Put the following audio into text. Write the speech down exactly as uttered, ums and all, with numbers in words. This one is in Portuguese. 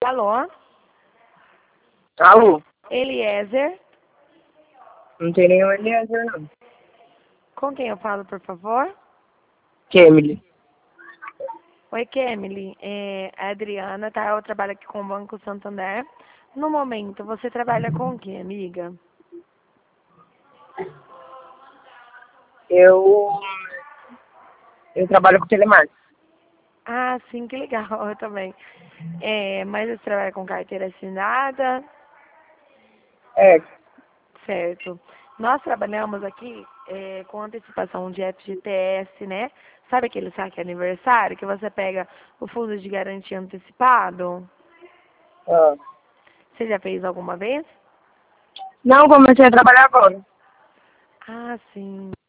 Alô? Alô? Eliezer? Não tem nenhum Eliezer, não. Com quem eu falo, por favor? Kemily. Oi, Kemily. É, a Adriana, tá? Eu trabalho aqui com o Banco Santander. No momento, você trabalha com o quê, amiga? Eu... Eu trabalho com telemarketing. Ah, sim, que legal, eu também. É, mas você trabalha com carteira assinada? É, Certo. Nós trabalhamos aqui é, com antecipação de F G T S, né? Sabe aquele saque aniversário que você pega o fundo de garantia antecipado? ah. Você já fez alguma vez? Não, comecei a trabalhar agora. Ah, sim.